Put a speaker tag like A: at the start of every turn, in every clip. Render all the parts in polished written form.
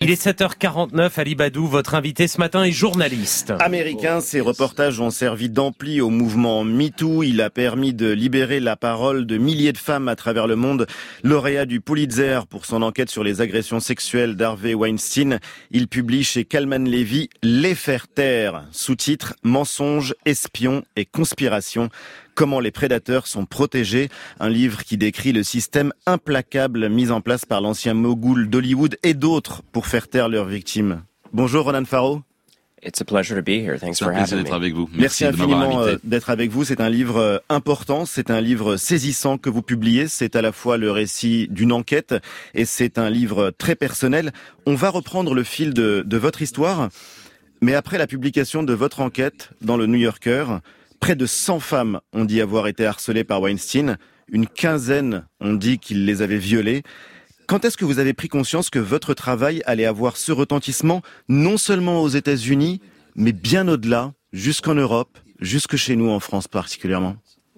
A: Il est 7h49, Ali Badou, votre invité ce matin est journaliste.
B: Américain, ses reportages ont servi d'ampli au mouvement MeToo. Il a permis de libérer la parole de milliers de femmes à travers le monde. Lauréat du Pulitzer pour son enquête sur les agressions sexuelles d'Harvey Weinstein, il publie chez Calman Levy Les Faire taire, sous-titre Mensonges, espions et conspirations. Comment les prédateurs sont protégés, un livre qui décrit le système implacable mis en place par l'ancien mogul d'Hollywood et d'autres pour faire taire leurs victimes. Bonjour Ronan Farrow.
C: It's a pleasure to be here. Thanks
D: C'est
C: for
D: un plaisir
C: having
D: d'être
C: me.
D: avec vous.
B: Merci
D: de m'avoir
B: infiniment
D: invité.
B: d'être avec vous. C'est un livre important, c'est un livre saisissant que vous publiez. C'est à la fois le récit d'une enquête et c'est un livre très personnel. On va reprendre le fil de votre histoire, mais après la publication de votre enquête dans le New Yorker, près de 100 femmes ont dit avoir été harcelées par Weinstein. Une quinzaine ont dit qu'il les avait violées. Quand est-ce que vous avez pris conscience que votre travail allait avoir ce retentissement, non seulement aux États-Unis, mais bien au-delà, jusqu'en Europe, jusque chez nous en France particulièrement?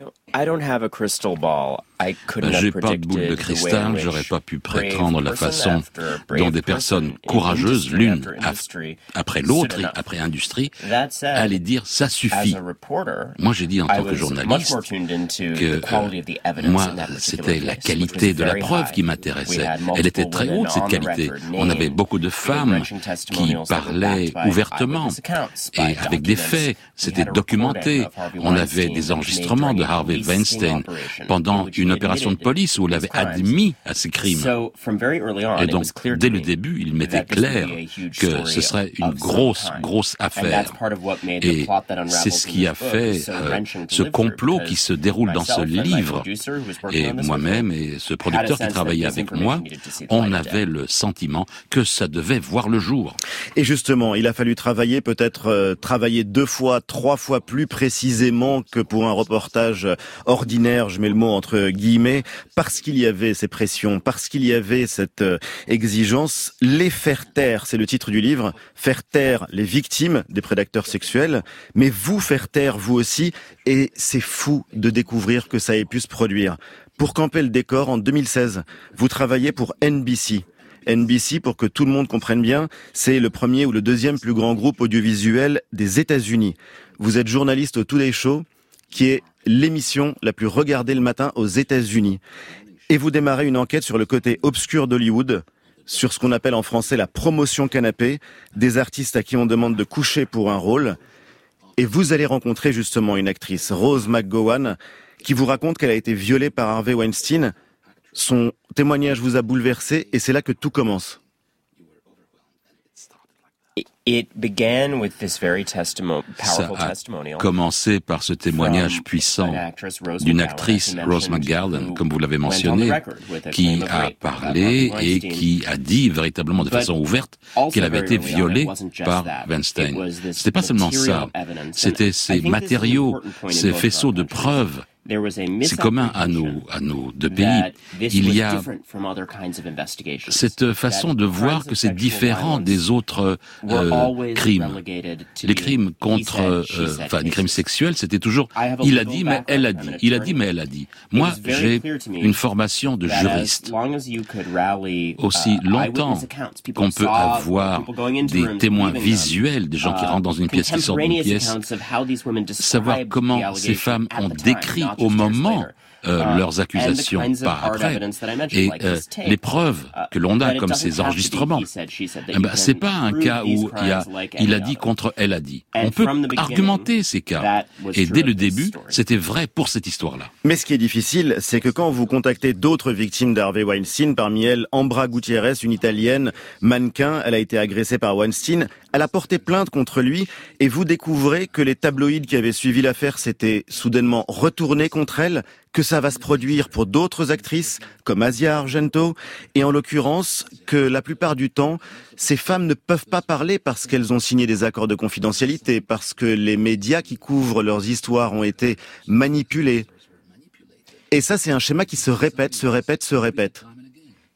C: I don't have a crystal ball. I couldn't have
D: J'ai pas de boule de
C: predicted the way
D: cristal,
C: in
D: j'aurais
C: which
D: pas pu
C: brave
D: prétendre la
C: person
D: façon
C: after brave
D: dont des
C: person
D: personnes
C: in
D: courageuses,
C: industry
D: l'une
C: after industry
D: après l'autre
C: stood
D: et
C: enough.
D: après industrie,
C: That said,
D: allaient dire ça
C: as
D: suffit.
C: a reporter,
D: Moi j'ai dit en
C: I
D: tant que
C: was much
D: journaliste
C: more tuned into
D: que
C: the quality of the evidence
D: moi
C: in that particular
D: c'était la
C: case,
D: qualité
C: which was
D: de la
C: very
D: preuve
C: high.
D: qui
C: We
D: m'intéressait.
C: had
D: Elle était
C: multiple
D: très
C: women
D: haute cette
C: on the
D: qualité.
C: record
D: On avait
C: named,
D: beaucoup de femmes
C: wrenching
D: qui
C: testimonials that were
D: parlaient
C: backed by
D: ouvertement
C: eyewitness accounts, by
D: et avec des
C: documents.
D: faits.
C: We
D: C'était
C: had a
D: documenté.
C: recording of Harvey
D: On avait
C: Weinstein
D: des
C: made
D: enregistrements de
C: during a
D: Harvey
C: police sting
D: Weinstein
C: operation
D: pendant
C: in which he
D: une opération de
C: admitted
D: police où il
C: his
D: avait
C: crimes.
D: admis à ses crimes.
C: So, from very early on,
D: Et
C: it
D: donc,
C: was clear to
D: dès le
C: me
D: début, il m'était
C: that this would
D: clair
C: be a huge
D: que
C: story
D: ce serait une
C: of some
D: grosse,
C: kind.
D: grosse
C: And
D: affaire.
C: that's part of what made the
D: Et
C: plot that
D: c'est
C: unravels
D: ce
C: in
D: qui a
C: this book
D: fait
C: so wrenching to
D: ce
C: live through,
D: complot qui
C: because
D: se déroule dans ce
C: myself and my
D: livre.
C: producer, who was working
D: Et
C: on this
D: moi-même
C: with me,
D: et ce
C: had a
D: producteur qui
C: sense
D: travaillait
C: that this
D: avec moi,
C: information needed to see the
D: on
C: light of day.
D: avait le sentiment que ça devait voir le jour.
B: Et justement, il a fallu travailler, peut-être travailler 2 fois, 3 fois plus précisément que pour un reportage ordinaire, je mets le mot entre guillemets, parce qu'il y avait ces pressions, parce qu'il y avait cette exigence. Les faire taire, c'est le titre du livre, faire taire les victimes des prédateurs sexuels, mais vous faire taire vous aussi, et c'est fou de découvrir que ça ait pu se produire. Pour camper le décor, en 2016, vous travaillez pour NBC. NBC, pour que tout le monde comprenne bien, c'est le premier ou le deuxième plus grand groupe audiovisuel des États-Unis. Vous êtes journaliste au Today Show, qui est l'émission la plus regardée le matin aux États-Unis. Et vous démarrez une enquête sur le côté obscur d'Hollywood, sur ce qu'on appelle en français la promotion canapé, des artistes à qui on demande de coucher pour un rôle. Et vous allez rencontrer justement une actrice, Rose McGowan, qui vous raconte qu'elle a été violée par Harvey Weinstein. Son témoignage vous a bouleversé et c'est là que tout commence.
C: It began with this very
D: Ça
C: powerful
D: a
C: testimonial
D: commencé par ce témoignage
C: from
D: puissant
C: an actress, Rose
D: d'une
C: McGowan,
D: actrice,
C: as you
D: Rose
C: mentioned,
D: McGowan,
C: who
D: comme vous l'avez
C: went on the
D: mentionné,
C: record with a
D: qui
C: claim of
D: a
C: rape about
D: parlé
C: Harvey
D: et
C: Weinstein.
D: qui a dit véritablement de
C: But
D: façon ouverte
C: also
D: qu'elle avait
C: very
D: été
C: early on,
D: violée
C: it wasn't just
D: par
C: that. It
D: Weinstein.
C: was this
D: C'était pas seulement
C: material
D: ça,
C: evidence.
D: c'était
C: And I
D: ces
C: think this is an
D: matériaux,
C: important point in
D: ces
C: both of
D: faisceaux
C: our
D: de
C: countries.
D: preuves.
C: There was a
D: C'est commun à
C: misapprehension
D: nos deux pays.
C: that this
D: Il
C: was
D: y a
C: different from other kinds of investigations.
D: cette façon
C: That
D: de voir
C: crimes
D: que
C: of
D: c'est
C: sexual
D: différent
C: violence
D: des autres
C: were always
D: crimes.
C: relegated to
D: Les
C: being
D: crimes
C: he
D: contre,
C: said, she said
D: enfin, les crimes
C: cases.
D: sexuels, c'était toujours
C: I have a
D: il a
C: legal
D: dit mais elle a
C: background.
D: dit,
C: I'm an
D: il a dit mais elle a dit. Moi,
C: It was very
D: j'ai
C: clear to me
D: une formation de
C: that
D: juriste.
C: as long as you could rally,
D: Aussi longtemps
C: eyewitness accounts, people
D: qu'on peut
C: saw
D: avoir
C: people going into
D: des
C: rooms,
D: témoins
C: leaving them,
D: visuels, des gens qui rentrent dans une pièce, qui sortent d'une
C: contemporaneous
D: pièce,
C: accounts of how these women
D: savoir
C: described the
D: comment ces
C: allegation
D: femmes
C: at
D: ont
C: the time,
D: décrit
C: not
D: au
C: just years
D: moment
C: later.
D: leurs accusations
C: And the kinds of
D: par
C: hard
D: après,
C: evidence that I mentioned,
D: et
C: like this tape,
D: les preuves que l'on a
C: that it
D: comme
C: doesn't
D: ces
C: have to be
D: enregistrements.
C: he said, she said, that
D: Eh ben,
C: you
D: c'est
C: can
D: pas un
C: prove
D: cas
C: these
D: où il a
C: crimes like
D: il a
C: any
D: dit
C: other.
D: contre elle a dit.
C: And
D: On peut
C: from the beginning,
D: argumenter ces cas.
C: that was
D: Et
C: true
D: dès
C: of
D: le
C: this
D: début,
C: story.
D: c'était vrai pour cette histoire-là.
B: Mais ce qui est difficile, c'est que quand vous contactez d'autres victimes d'Harvey Weinstein, parmi elles Ambra Gutierrez, une Italienne, mannequin, elle a été agressée par Weinstein, elle a porté plainte contre lui et vous découvrez que les tabloïds qui avaient suivi l'affaire s'étaient soudainement retournés contre elle, que ça va se produire pour d'autres actrices comme Asia Argento et en l'occurrence que la plupart du temps, ces femmes ne peuvent pas parler parce qu'elles ont signé des accords de confidentialité, parce que les médias qui couvrent leurs histoires ont été manipulés. Et ça, c'est un schéma qui se répète, se répète, se répète.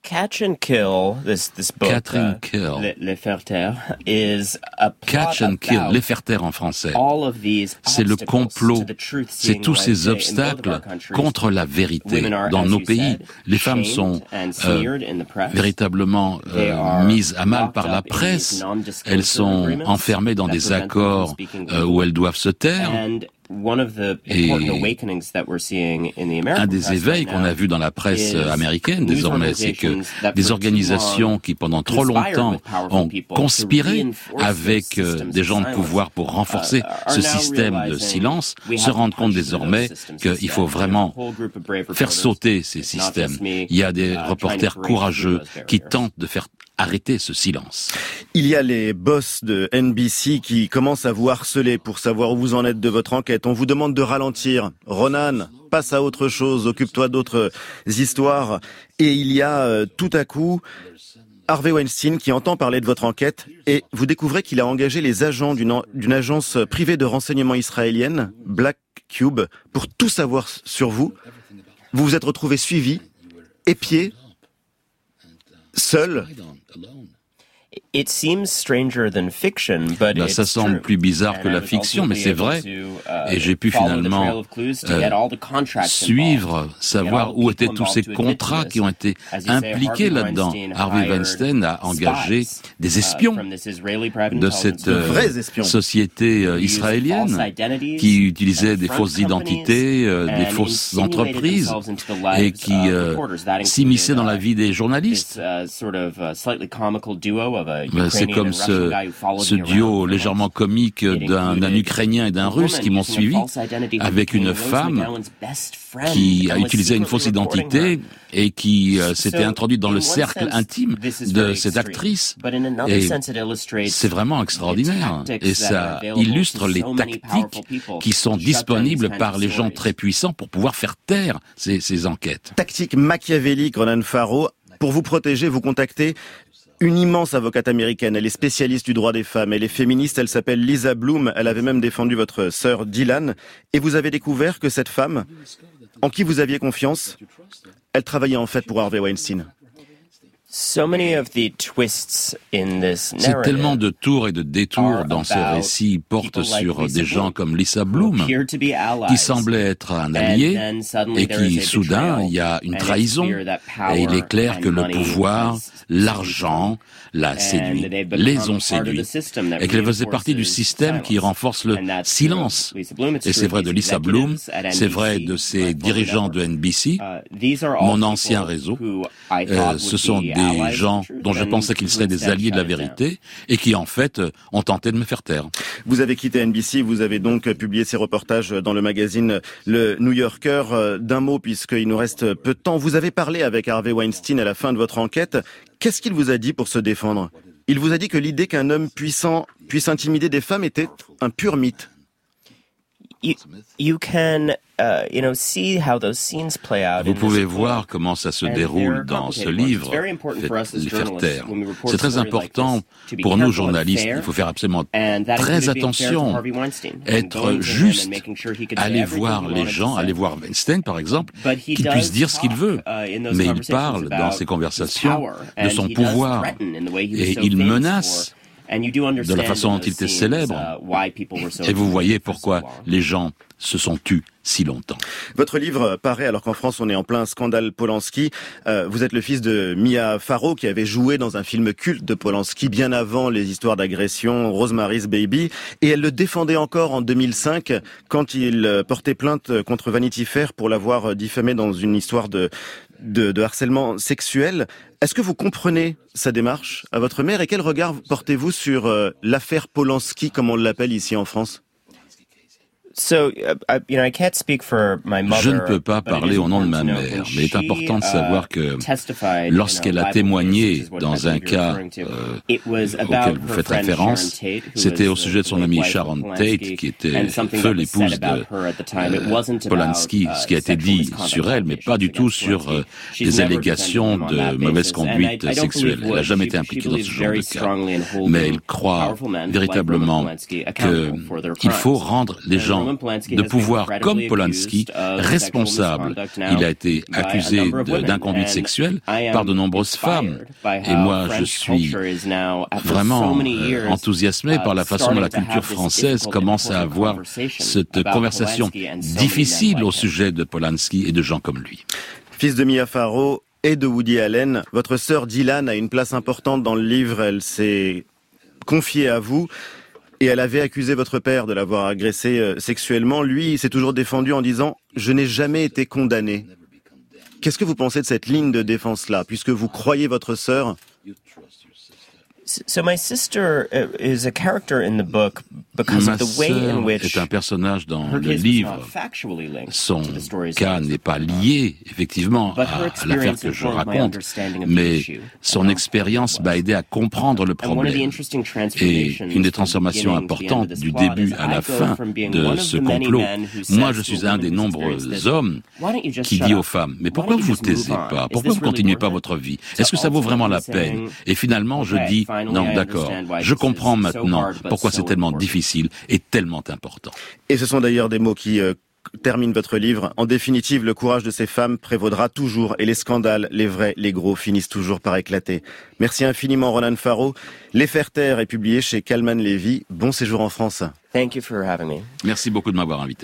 C: Catch and Kill, this book,
D: Catch and Kill.
C: Les Faire Taire, is a plot
D: Catch and Kill,
C: about
D: les faire taire en français.
C: all of these
D: C'est le
C: obstacles
D: complot,
C: to the truth
D: c'est
C: seeing
D: tous
C: right
D: ces
C: today. In both of
D: obstacles
C: our countries,
D: contre la vérité.
C: women are,
D: Dans
C: as
D: nos
C: you
D: pays,
C: said,
D: les femmes
C: shamed
D: sont
C: and smeared in the press.
D: véritablement
C: They are
D: mises à mal
C: locked
D: par la
C: up in
D: presse.
C: these non-disclosure
D: Elles sont
C: agreements
D: enfermées dans
C: that
D: des
C: prevent them from
D: accords
C: speaking
D: où elles doivent se taire.
C: And one of the
D: Et
C: important awakenings that we're seeing in the American
D: un des
C: press
D: éveils
C: right
D: qu'on
C: now
D: a vu dans la presse
C: is
D: américaine
C: news
D: désormais, c'est que
C: organizations that
D: des
C: for too
D: organisations
C: long
D: qui pendant trop
C: conspired
D: longtemps
C: with powerful
D: ont
C: people to
D: conspiré
C: reinforce
D: avec
C: those systems
D: des
C: of
D: gens de
C: silence,
D: pouvoir pour renforcer
C: are
D: ce
C: now
D: système de
C: realizing
D: silence
C: we
D: se
C: have to
D: rendent compte
C: punch through
D: désormais
C: those systems
D: qu'il
C: instead.
D: faut
C: There's a
D: vraiment
C: whole group of brave
D: faire
C: reporters.
D: sauter ces
C: It's not
D: systèmes.
C: just me,
D: Il y a des
C: trying to
D: reporters
C: break
D: courageux
C: through those
D: qui
C: barriers.
D: tentent de faire arrêter ce silence.
B: Il y a les boss de NBC qui commencent à vous harceler pour savoir où vous en êtes de votre enquête. On vous demande de ralentir. Ronan, passe à autre chose, occupe-toi d'autres histoires. Et il y a tout à coup Harvey Weinstein qui entend parler de votre enquête et vous découvrez qu'il a engagé les agents d'une agence privée de renseignement israélienne, Black Cube, pour tout savoir sur vous. Vous vous êtes retrouvé suivi, épié, seul.
C: It seems stranger than fiction, but
D: Ben, ça
C: it's
D: semble
C: true.
D: plus bizarre que
C: And I
D: la
C: was
D: fiction,
C: also
D: mais c'est
C: able
D: vrai.
C: to,
D: Et j'ai pu
C: follow the trail
D: finalement
C: of clues to get all the contracts
D: suivre,
C: involved.
D: savoir où étaient tous ces contrats qui ont été
C: As you say,
D: impliqués
C: Harvey
D: là-dedans.
C: Weinstein
D: Harvey
C: hired
D: Weinstein a engagé
C: spies,
D: des espions
C: from this Israeli private
D: de
C: intelligence
D: cette
B: De vrais espions.
D: société
C: who used
D: israélienne
C: false identities
D: qui utilisait
C: and
D: des
C: front
D: fausses identités,
C: companies
D: des
C: and
D: fausses
C: insinuated
D: entreprises
C: themselves into the lives
D: et qui
C: of reporters. That
D: s'immisçaient dans la
C: included,
D: vie des journalistes.
C: this sort of slightly comical duo of a
D: Ben, c'est
C: Ukrainian
D: comme
C: and Russian guy who followed
D: ce
C: me around
D: duo
C: for
D: légèrement
C: months.
D: comique
C: It
D: d'un
C: included
D: Ukrainien et d'un
C: a
D: Russe
C: woman
D: qui m'ont
C: using a
D: suivi
C: false identity who
D: avec une
C: became Rose
D: femme
C: McGowan's best friend
D: qui a
C: and was
D: utilisé une
C: secretly
D: fausse
C: reporting
D: identité
C: her.
D: et qui s'était
C: So,
D: introduite dans
C: in
D: le
C: one
D: cercle
C: sense,
D: intime
C: this is
D: de
C: very
D: cette
C: extreme.
D: actrice.
C: But in another
D: Et
C: sense, it illustrates
D: c'est vraiment
C: the
D: extraordinaire.
C: tactics
D: Et
C: that are
D: ça
C: available
D: illustre
C: to
D: les
C: so many
D: tactiques
C: powerful people
D: qui sont
C: to shut down
D: disponibles
C: these kinds
D: par
C: of
D: les gens
C: stories.
D: très puissants pour pouvoir faire taire ces enquêtes.
B: Tactique machiavélique, Ronan Farrow. Pour vous protéger, vous contactez une immense avocate américaine. Elle est spécialiste du droit des femmes. Elle est féministe. Elle s'appelle Lisa Bloom. Elle avait même défendu votre sœur Dylan. Et vous avez découvert que cette femme, en qui vous aviez confiance, elle travaillait en fait pour Harvey Weinstein.
C: So many of the twists in this
D: C'est
C: narrative
D: tellement de tours et de détours
C: are
D: dans ce
C: about
D: récit portent
C: people like
D: sur
C: Lisa
D: des gens
C: Bloom,
D: comme Lisa
C: who
D: Bloom,
C: appear to be allies.
D: qui semblait être un allié,
C: And then suddenly
D: et
C: there is
D: qui
C: a
D: soudain,
C: betrayal.
D: il y a une
C: And it's
D: trahison,
C: clear that power
D: et il est clair
C: and
D: que le
C: money
D: pouvoir,
C: has
D: l'argent, l'a séduit,
C: they've become
D: les ont
C: part of the
D: séduits,
C: system that
D: et qu'elle faisait partie du
C: reinforces
D: système qui
C: silence.
D: renforce le
C: And that's
D: silence.
C: true of Lisa Bloom, it's
D: Et
C: true
D: c'est
C: of
D: vrai de
C: these
D: Lisa Bloom,
C: executives at
D: c'est vrai
C: NBC,
D: de
C: my
D: ces
C: former
D: dirigeants de
C: network.
D: NBC,
C: These are all
D: mon
C: people
D: ancien réseau.
C: who I thought
D: Ce
C: would
D: sont
C: be
D: des
C: allies of
D: gens
C: the truth
D: dont je
C: and
D: pensais qu'ils
C: who
D: seraient des
C: instead
D: alliés de la
C: shut it down.
D: vérité et qui en fait ont tenté de me faire taire.
B: Vous avez quitté NBC, vous avez donc publié ces reportages dans le magazine Le New Yorker. D'un mot, puisqu'il nous reste peu de temps, vous avez parlé avec Harvey Weinstein à la fin de votre enquête. Qu'est-ce qu'il vous a dit pour se défendre ? Il vous a dit que l'idée qu'un homme puissant puisse intimider des femmes était un pur mythe.
C: You can, see how those scenes play out.
D: Vous
C: in this
D: pouvez
C: book.
D: voir comment ça se
C: And
D: déroule
C: they're
D: dans ce
C: complicated ones.
D: livre,
C: It's very important for us as
D: Les faire
C: journalists,
D: taire.
C: when we report
D: C'est très
C: stories like
D: important
C: this, to be
D: pour nous
C: careful and
D: journalistes.
C: fair.
D: Il faut faire absolument
C: And that
D: très
C: included being fair to
D: attention,
C: Harvey Weinstein, and
D: être
C: going to him
D: juste,
C: and making sure he could say
D: aller
C: everything
D: voir
C: he
D: les
C: wanted to
D: gens,
C: say.
D: aller voir Weinstein par exemple,
C: But he
D: qu'il
C: does
D: puisse dire ce qu'il veut.
C: in those
D: Mais il
C: conversations
D: parle dans
C: about
D: ces
C: his
D: conversations
C: power,
D: de
C: and
D: son
C: he does
D: pouvoir
C: threaten in the way he was
D: et
C: so
D: il
C: famous
D: menace
C: for. And you do
D: de la
C: understand
D: façon
C: in
D: dont
C: those
D: il était
C: scenes,
D: célèbre.
C: why people were so
D: Et vous voyez
C: for so
D: pourquoi
C: long.
D: les gens se sont tus si longtemps.
B: Votre livre paraît alors qu'en France on est en plein scandale Polanski. Vous êtes le fils de Mia Farrow qui avait joué dans un film culte de Polanski bien avant les histoires d'agression, Rosemary's Baby, et elle le défendait encore en 2005 quand il portait plainte contre Vanity Fair pour l'avoir diffamé dans une histoire de harcèlement sexuel. Est-ce que vous comprenez sa démarche à votre mère et quel regard portez-vous sur l'affaire Polanski comme on l'appelle ici en France ?
C: I can't speak for my mother,
D: Je ne peux pas
C: but it
D: parler
C: is
D: au nom de ma
C: important to know
D: mère,
C: when
D: mais il est important de savoir que
C: testified
D: lorsqu'elle
C: in
D: a
C: a
D: témoigné
C: libel case, which is what
D: dans
C: I
D: un
C: believe you're
D: cas
C: referring to, it was about
D: auquel vous
C: her
D: faites
C: friend
D: référence,
C: Sharon Tate, who
D: c'était
C: was
D: au sujet de son
C: the
D: amie
C: wife of
D: Sharon
C: Polanski,
D: Tate, qui était
C: and something
D: feu
C: that was said
D: l'épouse
C: about her at the time. It wasn't about,
D: Polanski, ce qui a été
C: sexual
D: dit
C: misconduct
D: sur elle, mais pas du
C: allegations
D: tout
C: against
D: sur
C: Polanski. She's
D: des
C: never
D: allégations
C: defended him on
D: de
C: that
D: mauvaise
C: basis, and
D: conduite
C: I don't
D: sexuelle.
C: believe
D: Elle n'a jamais
C: would.
D: été impliquée dans ce
C: She
D: genre de
C: believes very
D: cas.
C: strongly in holding
D: Mais elle croit
C: powerful men, like Roman
D: véritablement
C: Polanski, accountable for their
D: qu'il faut
C: crimes.
D: rendre les gens avant de pouvoir, comme Polanski, responsable. Il a été accusé d'inconduite sexuelle par de nombreuses femmes. Et moi, je suis vraiment enthousiasmé par la façon dont la culture française commence à avoir cette conversation difficile au sujet de Polanski et de gens comme lui.
B: Fils de Mia Farrow et de Woody Allen, votre sœur Dylan a une place importante dans le livre. Elle s'est confiée à vous et elle avait accusé votre père de l'avoir agressé sexuellement. Lui, il s'est toujours défendu en disant « Je n'ai jamais été condamné ». Qu'est-ce que vous pensez de cette ligne de défense-là, puisque vous croyez votre sœur?
C: So my sister is a character in the book because
D: Ma
C: of the way in
D: sœur
C: which
D: est un personnage dans
C: her
D: le
C: case was
D: livre.
C: not factually linked
D: Son
C: to the stories
D: cas
C: in the
D: n'est
C: book.
D: pas lié, effectivement,
C: But her
D: à l'affaire
C: experience
D: que je
C: informed my
D: raconte,
C: understanding of the
D: mais
C: issue.
D: son expérience m'a aidé à comprendre le
C: And one of the
D: problème.
C: interesting
D: Et
C: transformations
D: une des
C: from
D: transformations
C: the beginning to the end of
D: importantes
C: this
D: du
C: plot
D: début
C: is
D: à la
C: I go
D: fin
C: from being one
D: de
C: of
D: ce
C: the many
D: complot,
C: men who
D: moi
C: says
D: je
C: to a
D: suis un
C: woman
D: des
C: who's
D: nombreux
C: experienced this,
D: hommes
C: why don't you just
D: qui
C: shut
D: dit
C: up?
D: aux femmes, mais
C: Why
D: pourquoi
C: don't you
D: vous
C: just move
D: taisez
C: on?
D: pas?
C: Is
D: Pourquoi
C: this
D: vous
C: really
D: continuez
C: worth
D: pas
C: it?
D: votre vie?
C: So
D: Est-ce que ça vaut vraiment la
C: ultimately
D: peine?
C: saying,
D: Et finalement, je
C: okay,
D: dis,
C: finally
D: non,
C: I
D: d'accord,
C: understand why
D: je
C: this
D: comprends
C: is so
D: maintenant
C: hard, but
D: pourquoi
C: so
D: c'est tellement
C: important.
D: difficile et tellement important.
B: Et ce sont d'ailleurs des mots qui terminent votre livre. En définitive, le courage de ces femmes prévaudra toujours et les scandales, les vrais, les gros, finissent toujours par éclater. Merci infiniment, Ronan Farrow. Les Faire taire est publié chez Calman Levy. Bon séjour en France.
C: Thank you for having me.
D: Merci beaucoup de m'avoir invité.